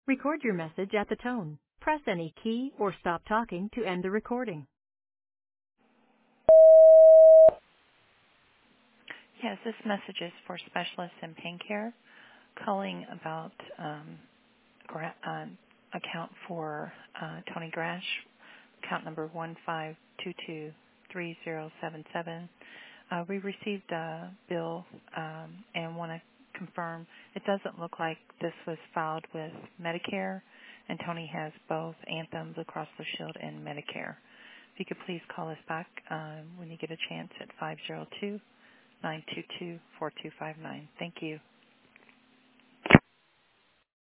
Record your message at the tone. Press any key or stop talking to end the recording. Yes, this message is for specialists in pain care calling about account for Tony Grash, account number 15223077. We received a bill and want to confirm it doesn't look like this was filed with Medicare, and Tony has both Anthem, Blue Cross Blue Shield, and Medicare. If you could please call us back when you get a chance at 502-922-4259. Thank you.